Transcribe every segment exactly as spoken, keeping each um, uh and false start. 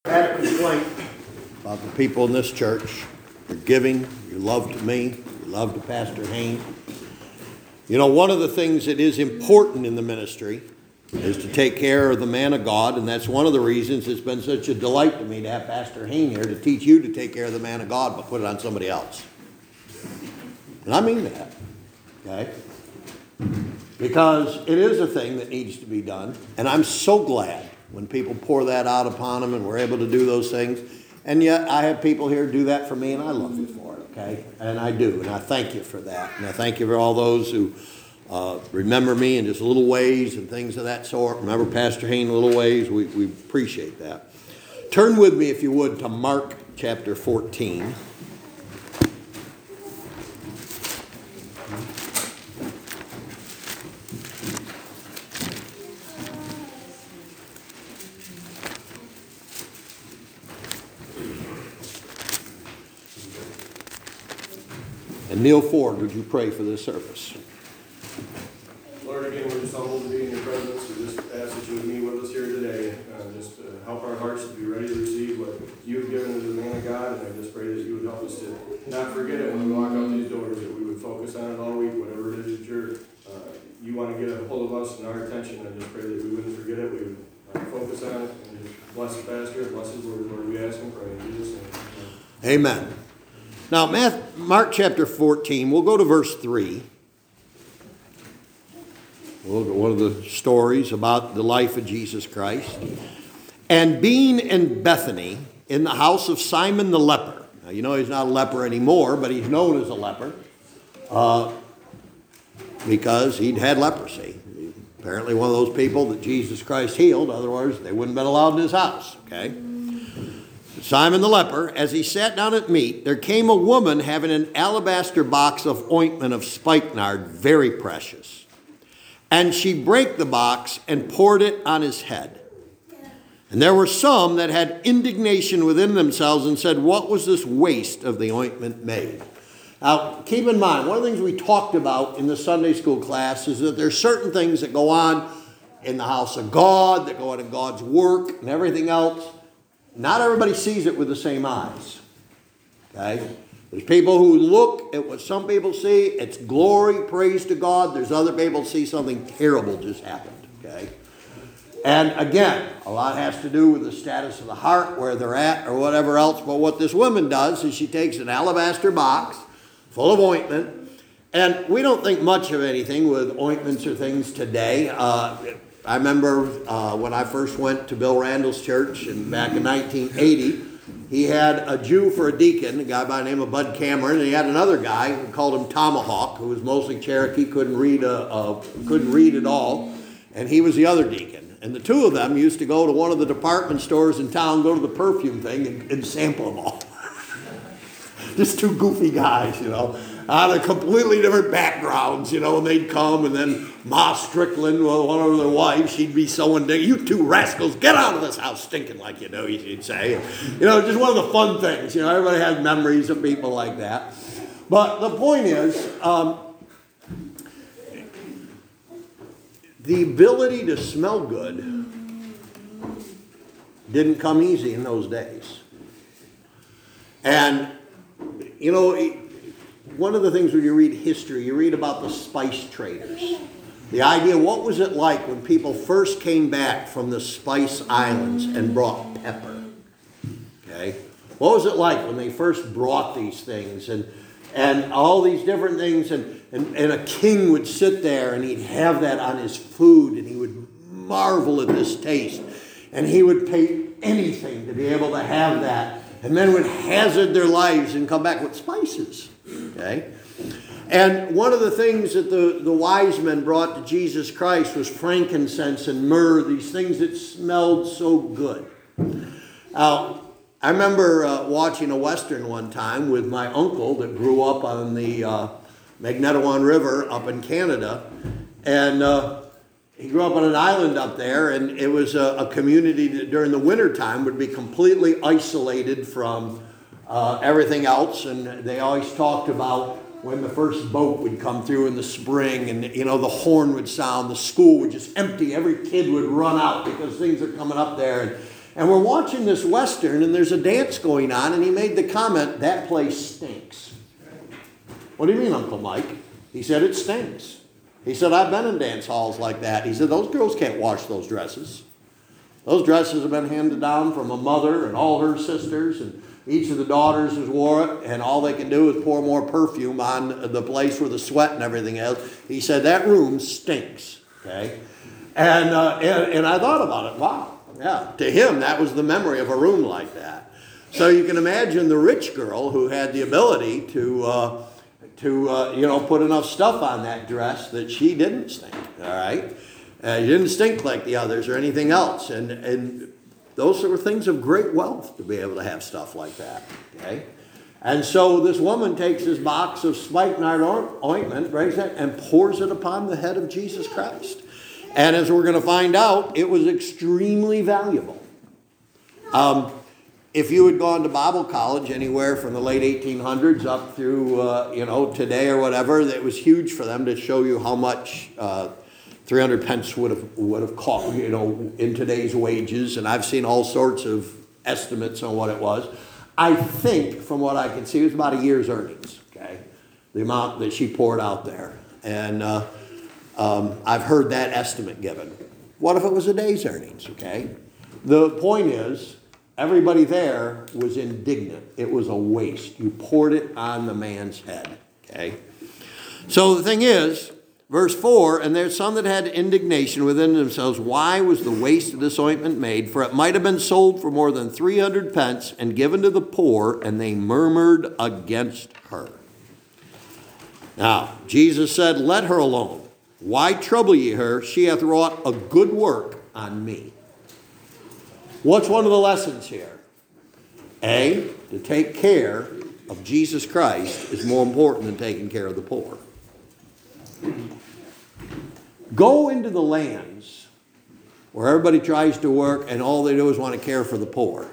had a complaint about the people in this church, your giving, your love to me, your love to Pastor Hayne. You know, one of the things that is important in the ministry is to take care of the man of God, and that's one of the reasons it's been such a delight to me to have Pastor Hayne here to teach you to take care of the man of God, but put it on somebody else. And I mean that, okay? Because it is a thing that needs to be done, and I'm so glad when people pour that out upon them and we're able to do those things. And yet I have people here do that for me, and I love you for it, okay? And I do, and I thank you for that. And I thank you for all those who uh, remember me in just little ways and things of that sort. Remember Pastor Hayne in little ways. We, we appreciate that. Turn with me, if you would, to Mark chapter fourteen. And Neil Ford, would you pray for this service? Lord, again, we're just humbled to be in your presence. We just ask that you would meet with us here today. Uh, just uh, help our hearts to be ready to receive what you've given as a man of God. And I just pray that you would help us to not forget it when we walk out these doors, that we would focus on it all week, whatever it is that you're, uh, you want to get a hold of us and our attention. I just pray that we wouldn't forget it. We would uh, focus on it and just bless the pastor, bless his word. Lord, we ask and pray in Jesus' name. Amen. Now, Mark chapter fourteen, we'll go to verse three. We'll look at one of the stories about the life of Jesus Christ. And being in Bethany, in the house of Simon the leper. Now, you know he's not a leper anymore, but he's known as a leper uh, because he'd had leprosy. Apparently one of those people that Jesus Christ healed, otherwise they wouldn't have been allowed in his house, okay? Simon the leper, as he sat down at meat, there came a woman having an alabaster box of ointment of spikenard, very precious. And she brake the box and poured it on his head. And there were some that had indignation within themselves and said, what was this waste of the ointment made? Now, keep in mind, one of the things we talked about in the Sunday school class is that there's certain things that go on in the house of God, that go on in God's work and everything else. Not everybody sees it with the same eyes, okay? There's people who look at what some people see. It's glory, praise to God. There's other people who see something terrible just happened, okay? And again, a lot has to do with the status of the heart, where they're at, or whatever else. But what this woman does is she takes an alabaster box full of ointment, and we don't think much of anything with ointments or things today. Uh, I remember uh, when I first went to Bill Randall's church, and back in nineteen eighty, he had a Jew for a deacon, a guy by the name of Bud Cameron, and he had another guy who called him Tomahawk, who was mostly Cherokee, couldn't read a, a, couldn't read at all, and he was the other deacon. And the two of them used to go to one of the department stores in town, go to the perfume thing, and, and sample them all. Just two goofy guys, you know, out of completely different backgrounds, you know, and they'd come, and then Ma Strickland, well, one of their wives, she'd be so indignant, you two rascals, get out of this house stinking like you do, she'd say. You know, just one of the fun things, you know, everybody has memories of people like that. But the point is, um, the ability to smell good didn't come easy in those days. And you know, one of the things when you read history, you read about the spice traders. The idea, what was it like when people first came back from the Spice Islands and brought pepper? Okay? What was it like when they first brought these things and and all these different things, and, and, and a king would sit there and he'd have that on his food and he would marvel at this taste, and he would pay anything to be able to have that, and then would hazard their lives and come back with spices, okay? And one of the things that the, the wise men brought to Jesus Christ was frankincense and myrrh, these things that smelled so good. Now, I remember uh, watching a Western one time with my uncle that grew up on the uh, Magnetawan River up in Canada, and uh, he grew up on an island up there, and it was a, a community that during the wintertime would be completely isolated from uh, everything else. And they always talked about when the first boat would come through in the spring, and you know the horn would sound, the school would just empty, every kid would run out because things are coming up there. And, And we're watching this Western, and there's a dance going on, and he made the comment, that place stinks. What do you mean, Uncle Mike? He said, it stinks. He said, I've been in dance halls like that. He said, those girls can't wash those dresses. Those dresses have been handed down from a mother and all her sisters, and each of the daughters has wore it, and all they can do is pour more perfume on the place where the sweat and everything is. He said, that room stinks. Okay? And, uh, and, and I thought about it. Wow. Yeah, to him, that was the memory of a room like that. So you can imagine the rich girl who had the ability to, uh, to uh, you know, put enough stuff on that dress that she didn't stink, all right? Uh, she didn't stink like the others or anything else. And, and those were things of great wealth to be able to have stuff like that, okay? And so this woman takes this box of spikenard ointment, brings it, and pours it upon the head of Jesus Christ. And as we're going to find out, it was extremely valuable. Um, if you had gone to Bible college anywhere from the late eighteen hundreds up through, uh, you know, today or whatever, it was huge for them to show you how much uh, three hundred pence would have would have cost, you know, in today's wages. And I've seen all sorts of estimates on what it was. I think, from what I can see, it was about a year's earnings, okay, the amount that she poured out there. And uh, um, I've heard that estimate given. What if it was a day's earnings, okay? The point is, everybody there was indignant. It was a waste. You poured it on the man's head, okay? So the thing is, verse four, and there's some that had indignation within themselves. Why was the waste of this ointment made? For it might have been sold for more than three hundred pence and given to the poor, and they murmured against her. Now, Jesus said, let her alone. Why trouble ye her? She hath wrought a good work on me. What's one of the lessons here? A, to take care of Jesus Christ is more important than taking care of the poor. Go into the lands where everybody tries to work and all they do is want to care for the poor.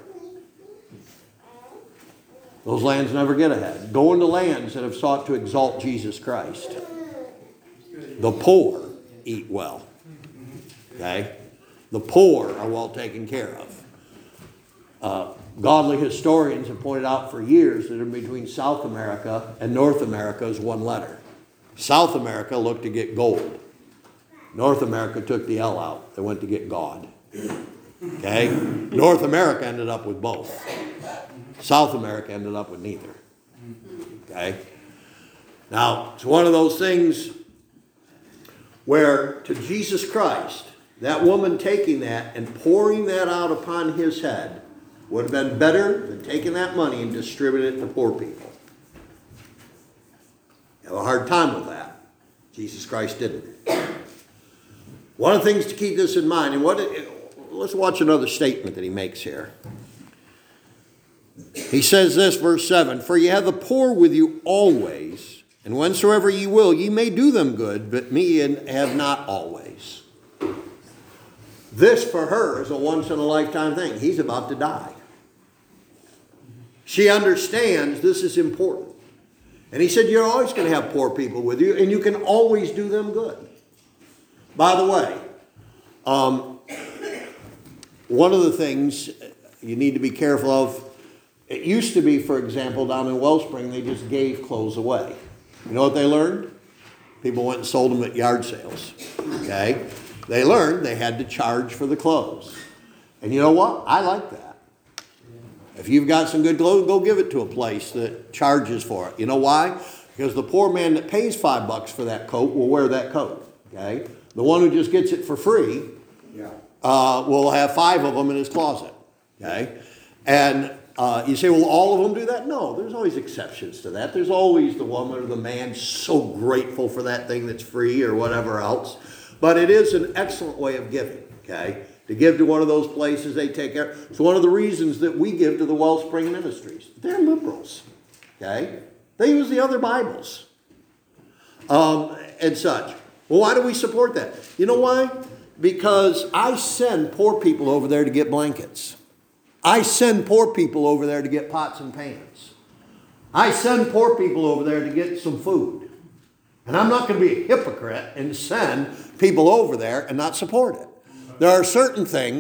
Those lands never get ahead. Go into lands that have sought to exalt Jesus Christ. The poor eat well. Okay? The poor are well taken care of. Uh, godly historians have pointed out for years that in between South America and North America is one letter. South America looked to get gold. North America took the L out. They went to get God. Okay? North America ended up with both. South America ended up with neither. Okay? Now, it's one of those things where to Jesus Christ, that woman taking that and pouring that out upon his head would have been better than taking that money and distributing it to poor people. You have a hard time with that. Jesus Christ didn't. One of the things to keep this in mind, and what it, let's watch another statement that he makes here. He says this, verse seven, for ye have the poor with you always, and whensoever ye will, ye may do them good, but me have not always. This for her is a once-in-a-lifetime thing. He's about to die. She understands this is important. And he said, you're always going to have poor people with you, and you can always do them good. By the way, um, one of the things you need to be careful of, it used to be, for example, down in Wellspring, they just gave clothes away. You know what they learned? People went and sold them at yard sales. Okay? They learned they had to charge for the clothes. And you know what? I like that. If you've got some good clothes, go give it to a place that charges for it. You know why? Because the poor man that pays five bucks for that coat will wear that coat. Okay? The one who just gets it for free yeah. uh, will have five of them in his closet. Okay? And uh, you say, well, all of them do that? No, there's always exceptions to that. There's always the woman or the man so grateful for that thing that's free or whatever else. But it is an excellent way of giving. Okay? To give to one of those places they take care. It's one of the reasons that we give to the Wellspring Ministries. They're liberals. Okay? They use the other Bibles. Um, and such. Well, why do we support that? You know why? Because I send poor people over there to get blankets. I send poor people over there to get pots and pans. I send poor people over there to get some food. And I'm not going to be a hypocrite and send people over there and not support it. There are certain things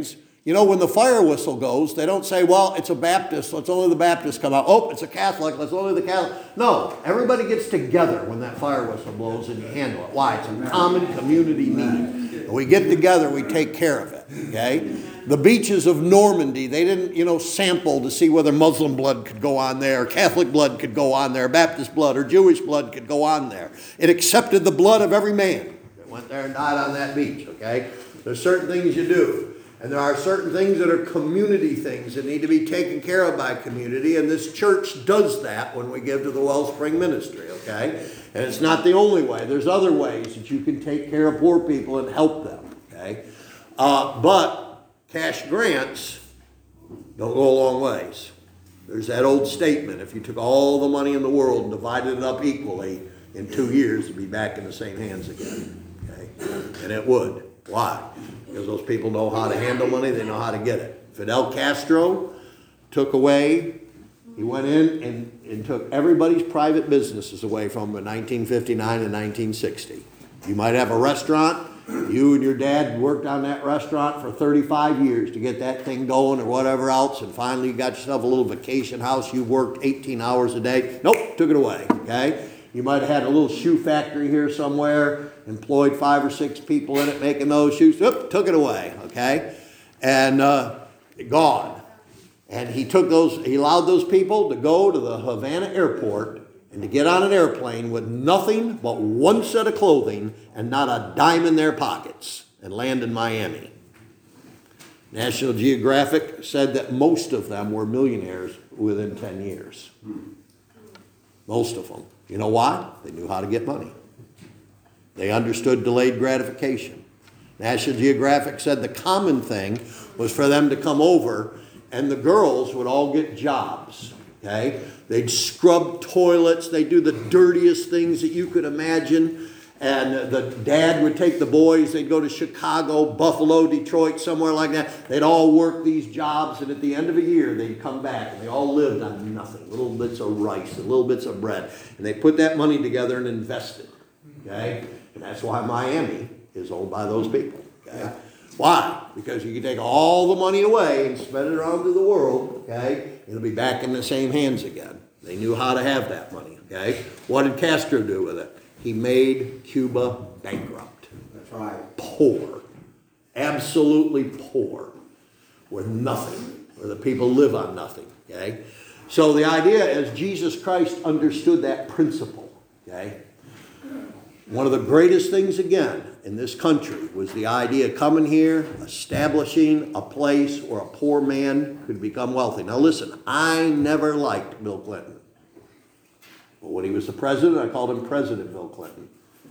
You know, when the fire whistle goes, they don't say, well, it's a Baptist, let's only the Baptists come out. Oh, it's a Catholic, let's only the Catholic. No, everybody gets together when that fire whistle blows and you handle it. Why? It's a common community need. And we get together, we take care of it, okay? The beaches of Normandy, they didn't, you know, sample to see whether Muslim blood could go on there, Catholic blood could go on there, Baptist blood or Jewish blood could go on there. It accepted the blood of every man that went there and died on that beach, okay? There's certain things you do. And there are certain things that are community things that need to be taken care of by community, and this church does that when we give to the Wellspring Ministry, okay? And it's not the only way. There's other ways that you can take care of poor people and help them, okay? Uh, but cash grants don't go a long ways. There's that old statement, if you took all the money in the world and divided it up equally, in two years it'd be back in the same hands again, okay? And it would. Why? Because those people know how to handle money, they know how to get it. Fidel Castro took away, he went in and, and took everybody's private businesses away from them in nineteen fifty-nine and nineteen sixty. You might have a restaurant, you and your dad worked on that restaurant for thirty-five years to get that thing going or whatever else, and finally you got yourself a little vacation house, you worked eighteen hours a day. Nope, took it away, okay? You might have had a little shoe factory here somewhere, employed five or six people in it making those shoes. Oop, took it away, okay? And uh, gone. And he took those, he allowed those people to go to the Havana airport and to get on an airplane with nothing but one set of clothing and not a dime in their pockets and land in Miami. National Geographic said that most of them were millionaires within ten years. Most of them. You know why? They knew how to get money. They understood delayed gratification. National Geographic said the common thing was for them to come over and the girls would all get jobs, okay? They'd scrub toilets, they'd do the dirtiest things that you could imagine, and the dad would take the boys, they'd go to Chicago, Buffalo, Detroit, somewhere like that. They'd all work these jobs, and at the end of a year, they'd come back, and they all lived on nothing, little bits of rice and little bits of bread. And they put that money together and invested, okay? And that's why Miami is owned by those people, okay? Why? Because you can take all the money away and spread it around to the world, okay? It'll be back in the same hands again. They knew how to have that money, okay? What did Castro do with it? He made Cuba bankrupt. That's right. Poor. Absolutely poor. With nothing. Where the people live on nothing, okay? So the idea is Jesus Christ understood that principle, okay? One of the greatest things, again, in this country was the idea of coming here, establishing a place where a poor man could become wealthy. Now listen, I never liked Bill Clinton. But when he was the president, I called him President Bill Clinton.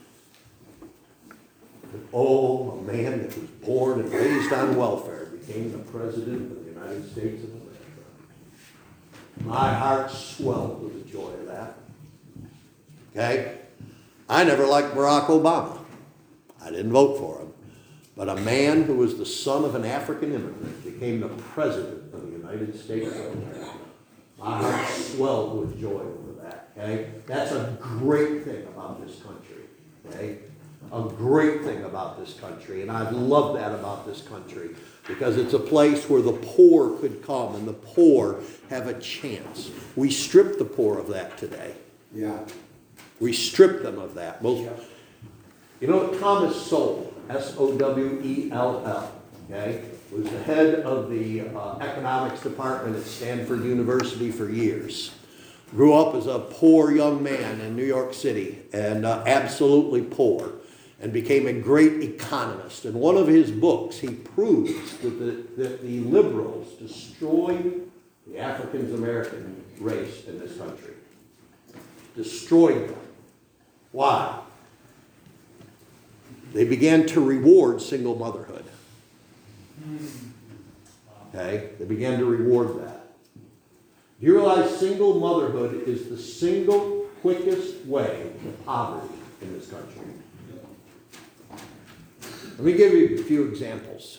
But, oh, a man that was born and raised on welfare became the president of the United States of America. My heart swelled with the joy of that. Okay? I never liked Barack Obama. I didn't vote for him. But a man who was the son of an African immigrant became the president of the United States of America. My heart swelled with joy over that. Okay? That's a great thing about this country. Okay? A great thing about this country. And I love that about this country. Because it's a place where the poor could come and the poor have a chance. We strip the poor of that today. Yeah. We strip them of that. Most, yeah. You know what Thomas Sowell, S O W E L L, okay, was the head of the uh, economics department at Stanford University for years. Grew up as a poor young man in New York City, and uh, absolutely poor, and became a great economist. In one of his books, he proves that the, that the liberals destroyed the African-American race in this country. Destroyed them. Why? They began to reward single motherhood. Okay? They began to reward that. Do you realize single motherhood is the single quickest way to poverty in this country? Let me give you a few examples.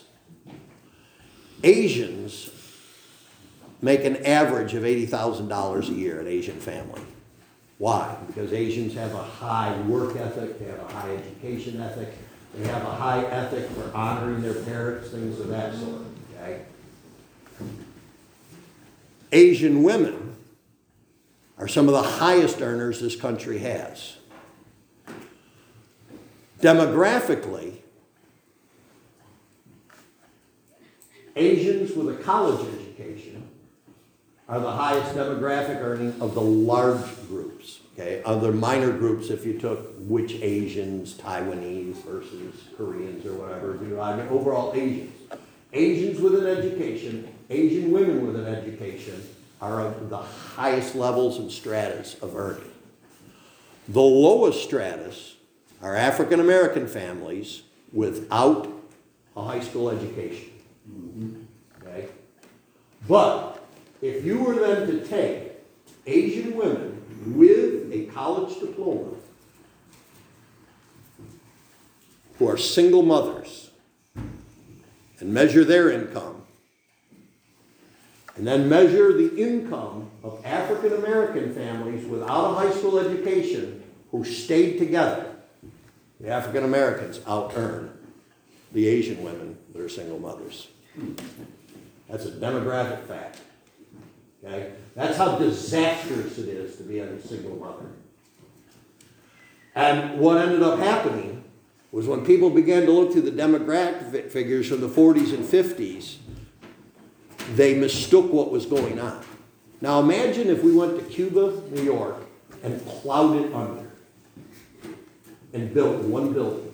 Asians make an average of eighty thousand dollars a year, an Asian family. Why? Because Asians have a high work ethic, they have a high education ethic, they have a high ethic for honoring their parents, things of that sort. Okay? Asian women are some of the highest earners this country has. Demographically, Asians with a college education are the highest demographic earning of the large groups. Okay, other minor groups, if you took which Asians, Taiwanese versus Koreans or whatever, you know, I mean, overall Asians. Asians with an education, Asian women with an education are of the highest levels and stratus of earning. The lowest stratus are African American families without a high school education. Okay? But if you were then to take Asian women with a college diploma who are single mothers and measure their income, and then measure the income of African American families without a high school education who stayed together, the African Americans out-earn the Asian women that are single mothers. That's a demographic fact. Okay? That's how disastrous it is to be a single mother. And what ended up happening was when people began to look through the demographic figures from the forties and fifties, they mistook what was going on. Now imagine if we went to Cuba, New York, and plowed it under and built one building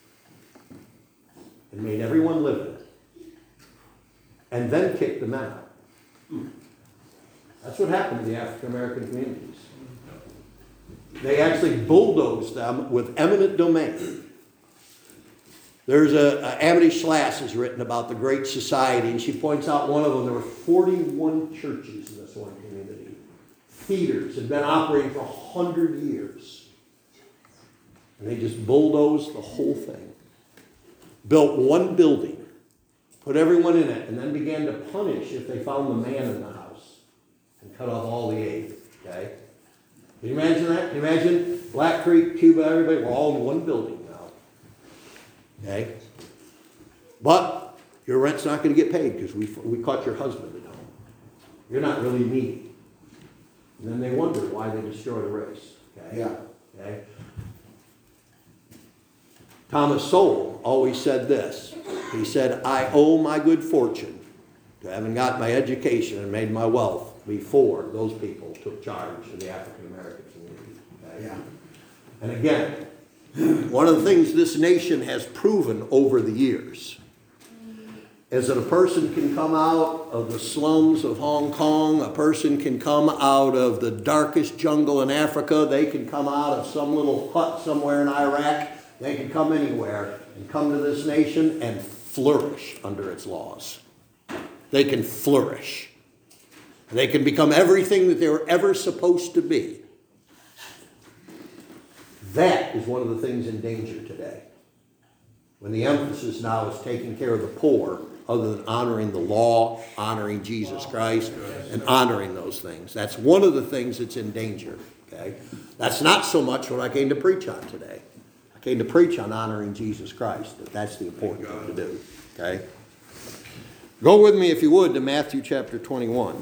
and made everyone live in it and then kicked them out. That's what happened to the African American communities. They actually bulldozed them with eminent domain. There's a, a Amity Schlass has written about the Great Society, and she points out one of them, there were forty-one churches in this one community. Theaters had been operating for one hundred years. And they just bulldozed the whole thing. Built one building, put everyone in it, and then began to punish if they found the man in the house and cut off all the aid. Okay? Can you imagine that? Can you imagine Black Creek, Cuba, everybody, we're all in one building now. Okay? But your rent's not going to get paid because we, we caught your husband at home. You're not really needy. And then they wonder why they destroyed a race. Okay? Yeah. Okay? Thomas Sowell always said this. He said, I owe my good fortune to having got my education and made my wealth before those people took charge in the African American community. Okay? Yeah. And again, one of the things this nation has proven over the years is that a person can come out of the slums of Hong Kong, a person can come out of the darkest jungle in Africa, they can come out of some little hut somewhere in Iraq, they can come anywhere and come to this nation and flourish under its laws. They can flourish. They can become everything that they were ever supposed to be. That is one of the things in danger today. When the emphasis now is taking care of the poor, other than honoring the law, honoring Jesus Christ, and honoring those things. That's one of the things that's in danger. Okay? That's not so much what I came to preach on today. I came to preach on honoring Jesus Christ. That that's the important thing to do. Okay? Go with me, if you would, to Matthew chapter twenty-one.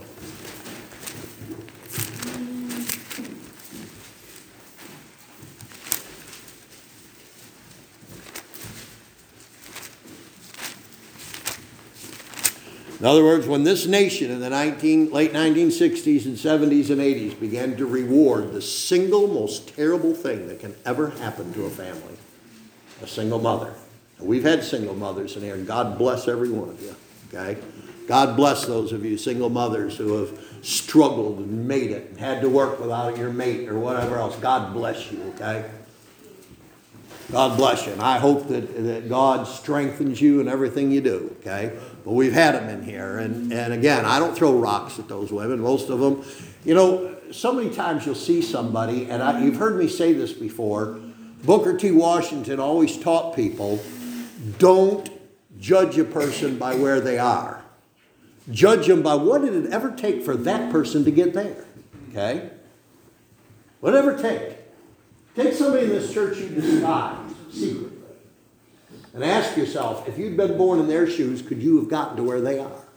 In other words, when this nation in the nineteen, late nineteen sixties and seventies and eighties began to reward the single most terrible thing that can ever happen to a family, a single mother. And we've had single mothers in here, and God bless every one of you. Okay? God bless those of you single mothers who have struggled and made it and had to work without your mate or whatever else. God bless you, okay? God bless you. And I hope that, that God strengthens you in everything you do, okay? But we've had them in here. And, and again, I don't throw rocks at those women. Most of them, you know, so many times you'll see somebody, and I, you've heard me say this before, Booker T. Washington always taught people, don't judge a person by where they are. Judge them by what did it ever take for that person to get there, okay? Whatever it take. Take somebody in this church you despise secretly and ask yourself, if you'd been born in their shoes, could you have gotten to where they are?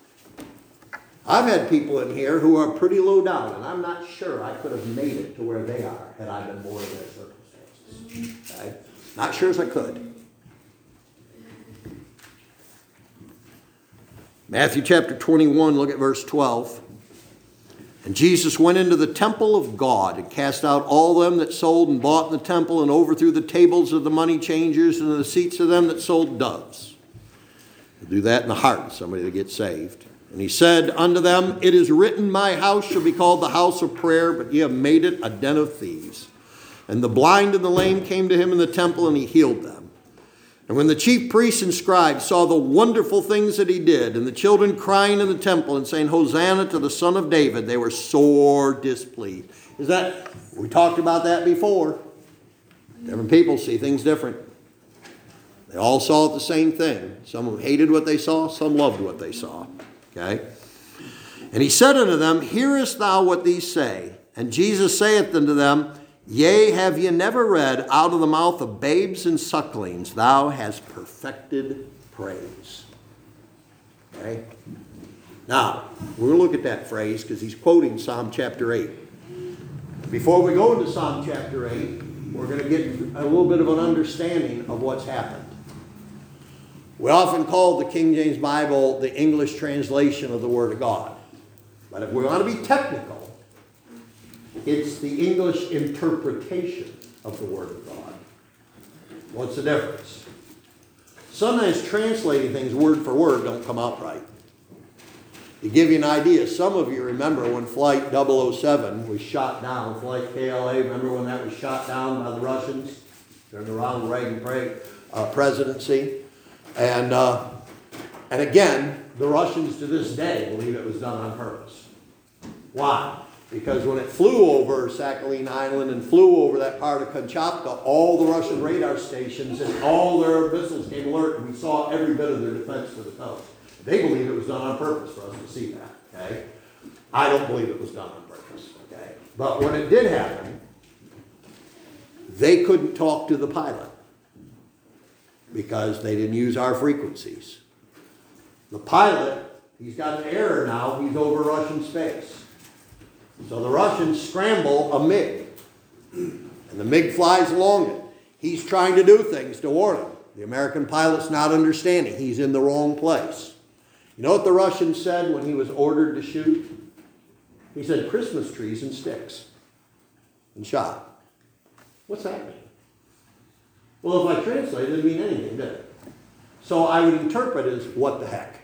I've had people in here who are pretty low down, and I'm not sure I could have made it to where they are had I been born in their circumstances. Okay? Not sure as I could. Matthew chapter twenty-one, look at verse twelve. And Jesus went into the temple of God and cast out all them that sold and bought in the temple and overthrew the tables of the money changers and the seats of them that sold doves. He'll do that in the heart of somebody that gets saved. And he said unto them, It is written, My house shall be called the house of prayer, but ye have made it a den of thieves. And the blind and the lame came to him in the temple, and he healed them. And when the chief priests and scribes saw the wonderful things that he did, and the children crying in the temple and saying, Hosanna to the Son of David, they were sore displeased. Is that, we talked about that before. Different people see things different. They all saw the same thing. Some hated what they saw, some loved what they saw. Okay? And he said unto them, Hearest thou what these say? And Jesus saith unto them, Yea, have ye never read, Out of the mouth of babes and sucklings thou hast perfected praise. Okay? Now, we'll look at that phrase because he's quoting Psalm chapter eight. Before we go into Psalm chapter eight, we're going to get a little bit of an understanding of what's happened. We often call the King James Bible the English translation of the Word of God. But if we want to be technical, it's the English interpretation of the Word of God. What's the difference? Sometimes translating things word for word don't come out right. To give you an idea, some of you remember when Flight double oh seven was shot down, Flight K L A, remember when that was shot down by the Russians during the Ronald Reagan uh, presidency? And, uh, and again, the Russians to this day believe it was done on purpose. Why? Because when it flew over Sakhalin Island and flew over that part of Kamchatka, all the Russian radar stations and all their missiles came alert, and we saw every bit of their defense to the coast. They believe it was done on purpose for us to see that. Okay? I don't believe it was done on purpose. Okay? But when it did happen, they couldn't talk to the pilot because they didn't use our frequencies. The pilot, he's got an error now. He's over Russian space. So the Russians scramble a MiG. And the MiG flies along it. He's trying to do things to warn him. The American pilot's not understanding. He's in the wrong place. You know what the Russian said when he was ordered to shoot? He said, Christmas trees and sticks. And shot. What's that mean? Well, if I translate, it doesn't mean anything, did it? So I would interpret as, what the heck?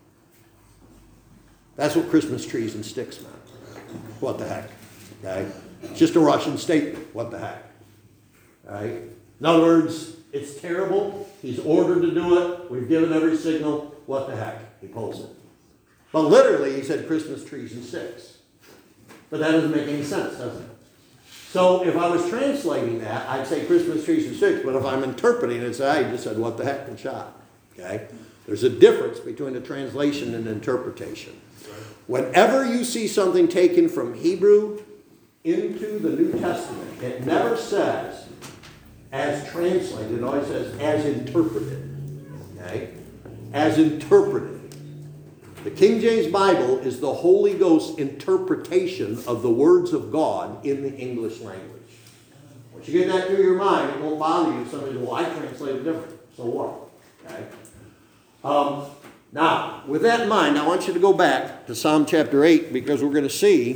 That's what Christmas trees and sticks meant. What the heck? Okay? It's just a Russian statement. What the heck? All right? In other words, it's terrible. He's ordered to do it. We've given every signal. What the heck? He pulls it. But literally, he said Christmas trees and sticks. But that doesn't make any sense, does it? So if I was translating that, I'd say Christmas trees and sticks. But if I'm interpreting it, I just said what the heck and shot. Okay? There's a difference between a translation and interpretation. Whenever you see something taken from Hebrew into the New Testament, it never says as translated. It always says as interpreted. Okay? As interpreted. The King James Bible is the Holy Ghost interpretation of the words of God in the English language. Once you get that through your mind, it won't bother you if somebody says, well, I translated different. So what? Okay? Um, now, with that in mind, I want you to go back to Psalm chapter eight because we're going to see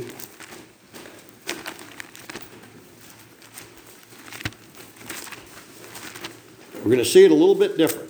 we're going to see it a little bit different.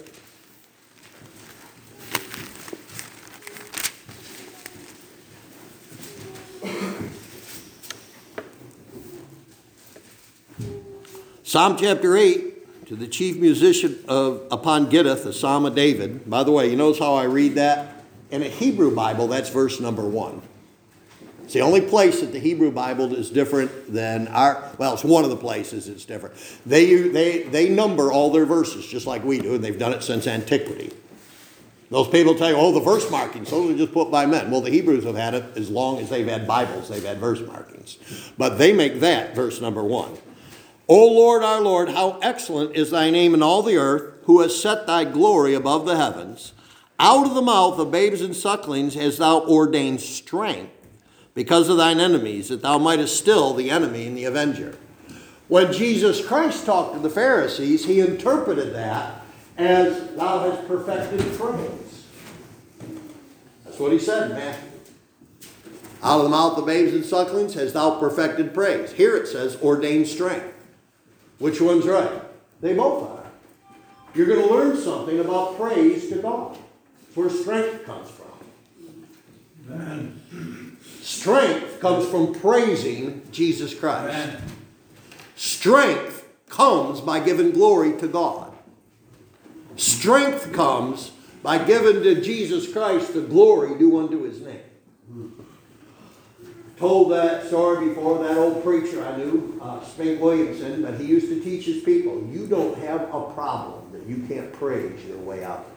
Psalm chapter eight, to the chief musician of upon Gittith, a psalm of David. By the way, you notice how I read that? In a Hebrew Bible, that's verse number one. It's the only place that the Hebrew Bible is different than our, well, it's one of the places it's different. They, they, they number all their verses just like we do, and they've done it since antiquity. Those people tell you, oh, the verse markings, those are just put by men. Well, the Hebrews have had it as long as they've had Bibles. They've had verse markings. But they make that verse number one. O Lord, our Lord, how excellent is thy name in all the earth, who has set thy glory above the heavens. Out of the mouth of babes and sucklings hast thou ordained strength because of thine enemies, that thou mightest still the enemy and the avenger. When Jesus Christ talked to the Pharisees, he interpreted that as thou hast perfected praise. That's what he said in Matthew. Out of the mouth of babes and sucklings hast thou perfected praise. Here it says ordained strength. Which one's right? They both are. You're going to learn something about praise to God. It's where strength comes from. Amen. Strength comes from praising Jesus Christ. Amen. Strength comes by giving glory to God. Strength comes by giving to Jesus Christ the glory due unto his name. Told that story before, that old preacher I knew, uh, Spink Williamson, that he used to teach his people, you don't have a problem that you can't praise your way out.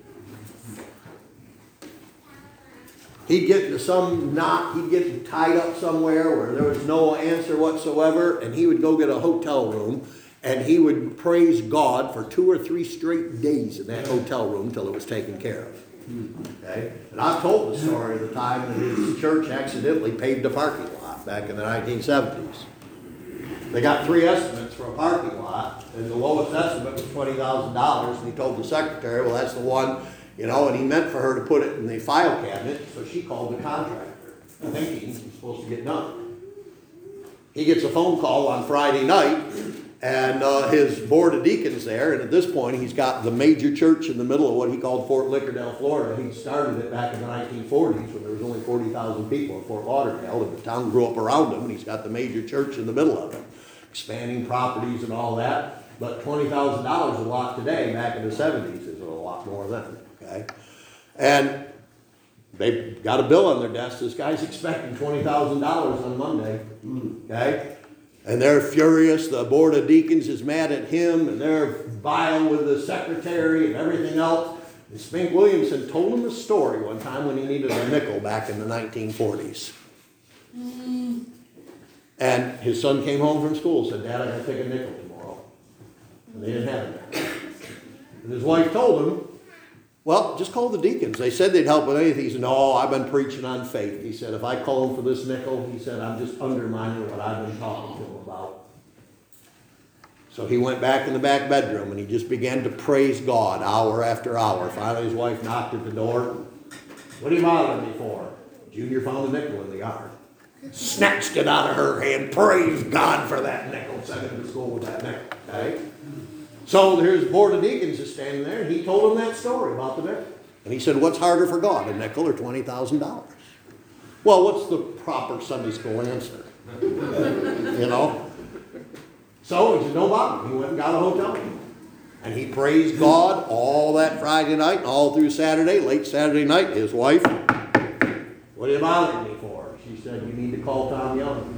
He'd get into some knot, he'd get tied up somewhere where there was no answer whatsoever, and he would go get a hotel room, and he would praise God for two or three straight days in that hotel room till it was taken care of. Okay? And I've told the story of the time that his church accidentally paved a parking lot back in the nineteen seventies. They got three estimates for a parking lot, and the lowest estimate was twenty thousand dollars, and he told the secretary, well, that's the one, you know, and he meant for her to put it in the file cabinet, so she called the contractor, thinking it was supposed to get done. He gets a phone call on Friday night, and uh, his board of deacons there, and at this point he's got the major church in the middle of what he called Fort Lickerdale, Florida. He started it back in the nineteen forties when there was only forty thousand people in Fort Lauderdale, and the town grew up around him, and he's got the major church in the middle of it, expanding properties and all that. But twenty thousand dollars a lot today, back in the seventies, is a lot more then, okay? And they got a bill on their desk. This guy's expecting twenty thousand dollars on Monday, okay? And they're furious. The board of deacons is mad at him, and they're vile with the secretary and everything else. And Spink Williamson told him a story one time when he needed a nickel back in the nineteen forties. Mm. And his son came home from school and said, Dad, I got to take a nickel tomorrow. And they didn't have it. And his wife told him, well, just call the deacons. They said they'd help with anything. He said, no, I've been preaching on faith. He said, if I call them for this nickel, he said, I'm just undermining what I've been talking to them about. So he went back in the back bedroom and he just began to praise God hour after hour. Finally, his wife knocked at the door. What are you bothering me for? Junior found a nickel in the yard. Snatched it out of her hand. Praise God for that nickel. Sent him to school with that nickel. Okay? So here's the board of deacons is standing there, and he told him that story about the nickel. And he said, what's harder for God, a nickel or twenty thousand dollars? Well, what's the proper Sunday school answer? You know? So he said, no bother. He went and got a hotel room. And he praised God all that Friday night and all through Saturday, late Saturday night. His wife, what are you bothering me for? She said, you need to call Tom Young.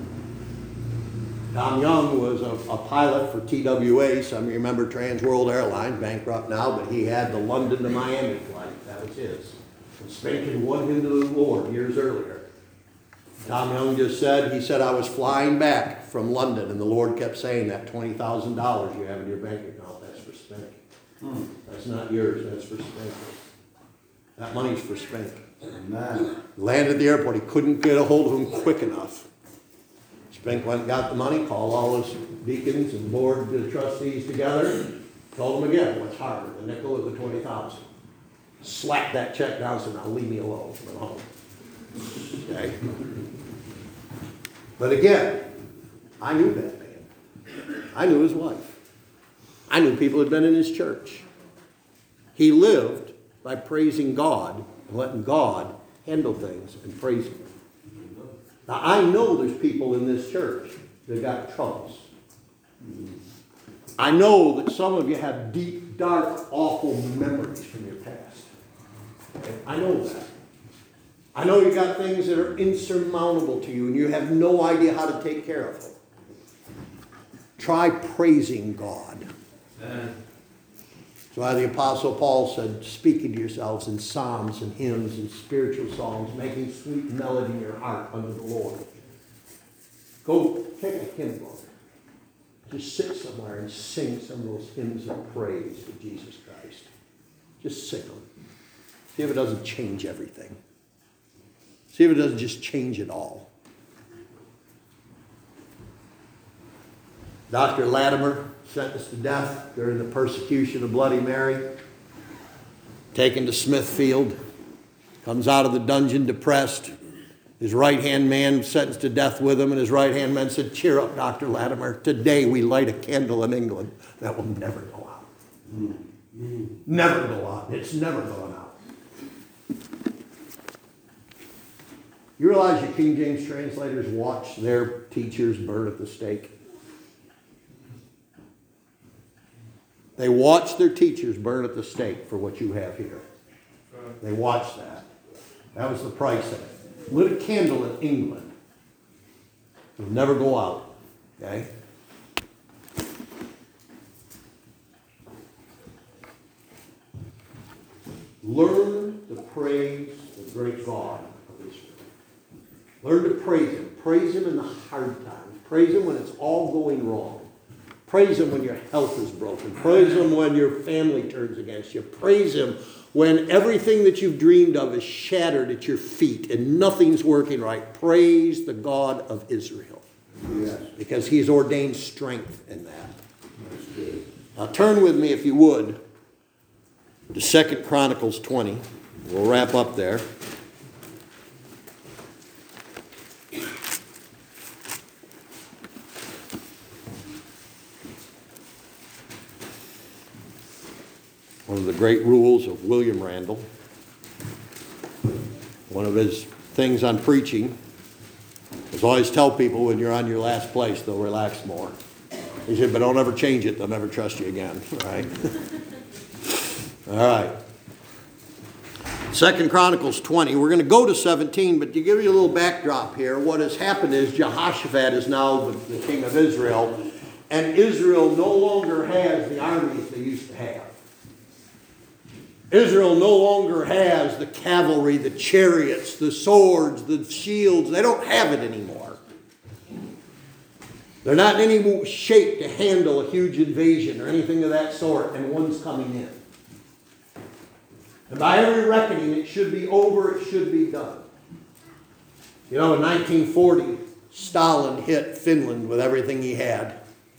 Tom Young was a, a pilot for T W A. Some of you remember Trans World Airlines, bankrupt now, but he had the London to Miami flight. That was his. And Spink had won him to the Lord years earlier. Tom Young just said, he said, I was flying back from London, and the Lord kept saying that twenty thousand dollars you have in your bank account, that's for Spink. Hmm. That's not yours, that's for Spink. That money's for Spink. Amen. Landed at the airport. He couldn't get a hold of him quick enough. Spink went and got the money, called all his deacons and board the trustees together, told them again, what's harder, the nickel or the twenty thousand? Slapped that check down and said, now leave me alone. Went home. Okay? But again, I knew that man. I knew his wife. I knew people who had been in his church. He lived by praising God and letting God handle things and praising him. Now, I know there's people in this church that got troubles. I know that some of you have deep, dark, awful memories from your past. I know that. I know you got things that are insurmountable to you and you have no idea how to take care of them. Try praising God. Amen. So why the Apostle Paul said, speaking to yourselves in psalms and hymns and spiritual songs, making sweet melody in your heart unto the Lord. Go take a hymn book. Just sit somewhere and sing some of those hymns of praise to Jesus Christ. Just sing them. See if it doesn't change everything. See if it doesn't just change it all. Doctor Latimer, sentenced to death during the persecution of Bloody Mary, taken to Smithfield, comes out of the dungeon depressed. His right-hand man sentenced to death with him, and his right-hand man said, "Cheer up, Doctor Latimer. Today we light a candle in England that will never go out. Mm-hmm. Never go out. It's never gone out." You realize your King James translators watch their teachers burn at the stake? They watch their teachers burn at the stake for what you have here. They watch that. That was the price of it. Lit a candle in England. It'll never go out. Okay? Learn to praise the great God of Israel. Learn to praise Him. Praise Him in the hard times. Praise Him when it's all going wrong. Praise Him when your health is broken. Praise Him when your family turns against you. Praise Him when everything that you've dreamed of is shattered at your feet and nothing's working right. Praise the God of Israel. Yes. Because He's ordained strength in that. That's good. Now turn with me, if you would, to Second Chronicles twenty. We'll wrap up there. One of the great rules of William Randall. One of his things on preaching is always tell people when you're on your last place, they'll relax more. He said, but don't ever change it. They'll never trust you again. All right? All right. Second Chronicles twenty. We're going to go to seventeen, but to give you a little backdrop here, what has happened is Jehoshaphat is now the, the king of Israel, and Israel no longer has the armies they used to have. Israel no longer has the cavalry, the chariots, the swords, the shields. They don't have it anymore. They're not in any shape to handle a huge invasion or anything of that sort, and one's coming in. And by every reckoning, it should be over, it should be done. You know, in nineteen forty, Stalin hit Finland with everything he had.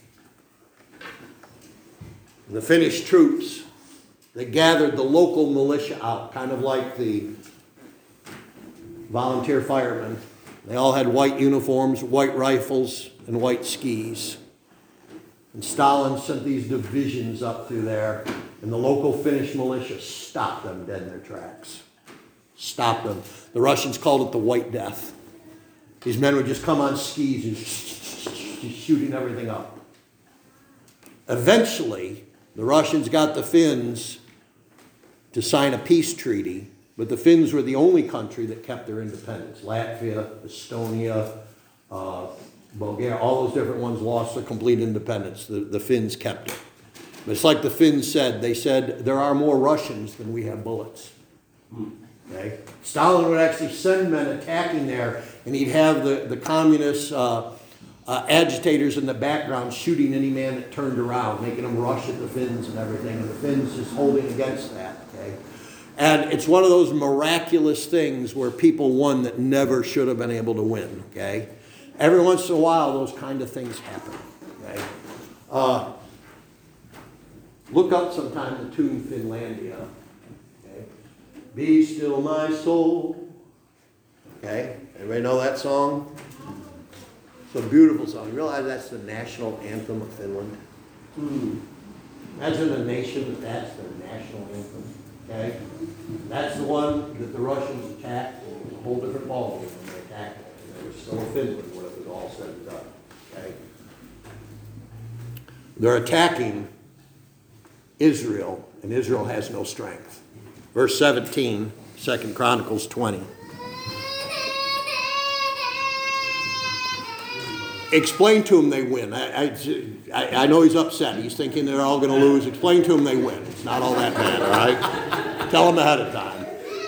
The Finnish troops, they gathered the local militia out, kind of like the volunteer firemen. They all had white uniforms, white rifles, and white skis. And Stalin sent these divisions up through there, and the local Finnish militia stopped them dead in their tracks. Stopped them. The Russians called it the White Death. These men would just come on skis and just shooting everything up. Eventually, the Russians got the Finns to sign a peace treaty, but the Finns were the only country that kept their independence. Latvia, Estonia, uh, Bulgaria, all those different ones lost their complete independence. The, the Finns kept it. But it's like the Finns said. They said, there are more Russians than we have bullets. Okay? Stalin would actually send men attacking there, and he'd have the, the communist uh, uh, agitators in the background shooting any man that turned around, making them rush at the Finns and everything, and the Finns just holding against that. Okay? And it's one of those miraculous things where people won that never should have been able to win. Okay? Every once in a while, those kind of things happen. Okay? Uh, look up sometime the tune Finlandia. Okay? Be still my soul. Okay? Everybody know that song? It's a beautiful song. You realize that's the national anthem of Finland? Hmm. Imagine a nation that that's their national anthem. Okay? That's the one that the Russians attacked. It was a whole different ballgame when they attacked it. And they were still Finland when it was all said and done. Okay? They're attacking Israel, and Israel has no strength. Verse seventeen, Second Chronicles twenty. Explain to him they win. I, I, I know he's upset. He's thinking they're all going to lose. Explain to him they win. It's not all that bad, all right? Tell him ahead of time.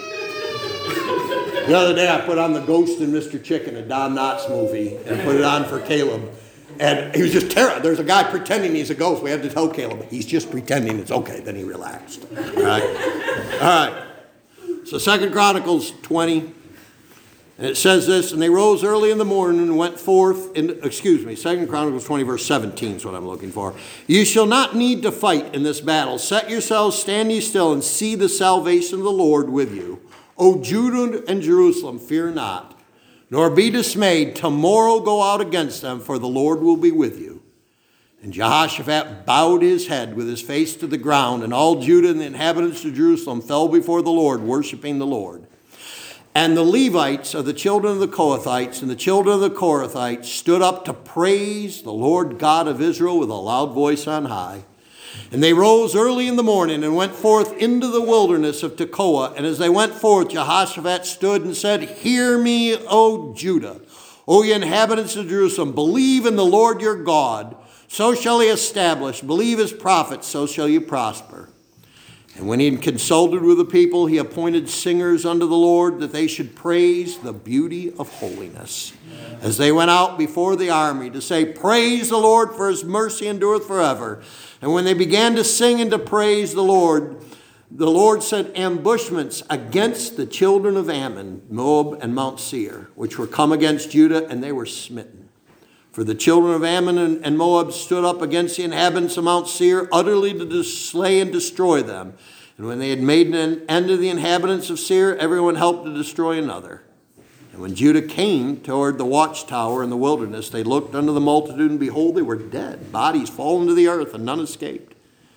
The other day I put on the Ghost and Mister Chicken, a Don Knotts movie, and put it on for Caleb. And he was just terrified. There's a guy pretending he's a ghost. We had to tell Caleb, he's just pretending it's okay. Then he relaxed. All right? All right. So Second Chronicles twenty, and it says this, and they rose early in the morning and went forth, in, excuse me, Second Chronicles twenty verse seventeen is what I'm looking for. You shall not need to fight in this battle. Set yourselves, stand ye still, and see the salvation of the Lord with you. O Judah and Jerusalem, fear not, nor be dismayed. Tomorrow go out against them, for the Lord will be with you. And Jehoshaphat bowed his head with his face to the ground, and all Judah and the inhabitants of Jerusalem fell before the Lord, worshiping the Lord. And the Levites of the children of the Kohathites and the children of the Korathites stood up to praise the Lord God of Israel with a loud voice on high. And they rose early in the morning and went forth into the wilderness of Tekoa. And as they went forth, Jehoshaphat stood and said, Hear me, O Judah, O ye inhabitants of Jerusalem, believe in the Lord your God, so shall he establish. Believe his prophets, so shall you prosper. And when he had consulted with the people, he appointed singers unto the Lord, that they should praise the beauty of holiness. As they went out before the army to say, Praise the Lord, for his mercy endureth forever. And when they began to sing and to praise the Lord, the Lord sent ambushments against the children of Ammon, Moab, and Mount Seir, which were come against Judah, and they were smitten. For the children of Ammon and Moab stood up against the inhabitants of Mount Seir, utterly to slay and destroy them. And when they had made an end of the inhabitants of Seir, everyone helped to destroy another. And when Judah came toward the watchtower in the wilderness, they looked unto the multitude, and behold, they were dead, bodies fallen to the earth, and none escaped.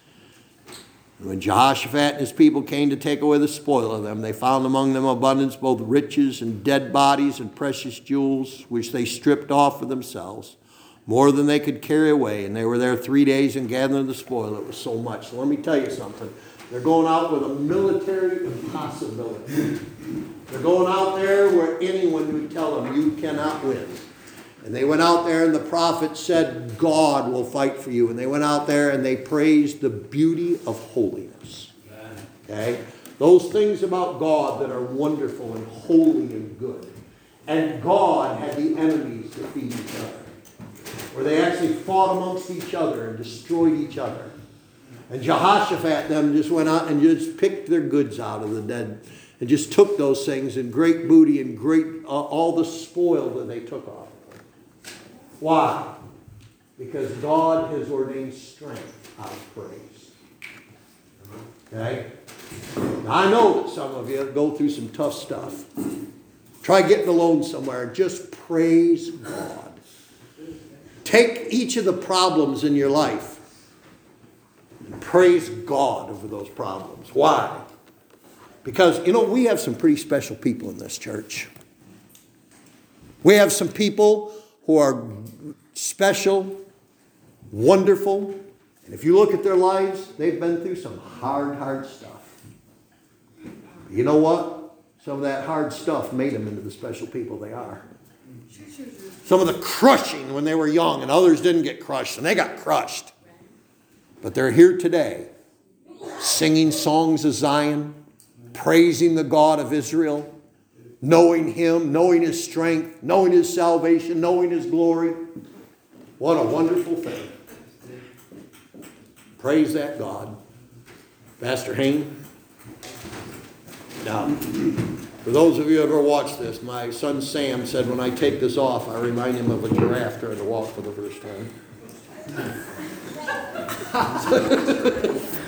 And when Jehoshaphat and his people came to take away the spoil of them, they found among them abundance, both riches and dead bodies and precious jewels, which they stripped off for themselves, more than they could carry away. And they were there three days and gathering the spoil. It was so much. So let me tell you something. They're going out with a military impossibility. They're going out there where anyone would tell them, you cannot win. And they went out there and the prophet said, God will fight for you. And they went out there and they praised the beauty of holiness. Okay? Those things about God that are wonderful and holy and good. And God had the enemies defeat each other. Where they actually fought amongst each other and destroyed each other. And Jehoshaphat them just went out and just picked their goods out of the dead. And just took those things and great booty and great uh, all the spoil that they took off. Why? Because God has ordained strength out of praise. Okay? Now, I know that some of you go through some tough stuff. Try getting alone somewhere and just praise God. Take each of the problems in your life and praise God over those problems. Why? Because, you know, we have some pretty special people in this church. We have some people who are special, wonderful, and if you look at their lives, they've been through some hard, hard stuff. You know what? Some of that hard stuff made them into the special people they are. Some of the crushing when they were young, and others didn't get crushed, and they got crushed. But they're here today, singing songs of Zion, praising the God of Israel, knowing Him, knowing His strength, knowing His salvation, knowing His glory. What a wonderful thing. Praise that God. Pastor Hayne. Now, for those of you who ever watched this, my son Sam said when I take this off, I remind him of a giraffe trying to walk for the first time.